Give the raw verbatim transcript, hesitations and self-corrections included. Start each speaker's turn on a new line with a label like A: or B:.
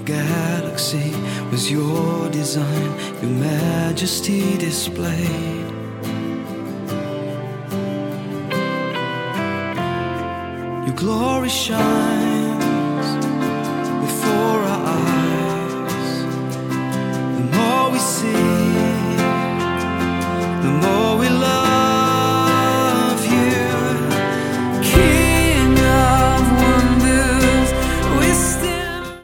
A: galaxy was your design, your majesty displayed. Your glory shines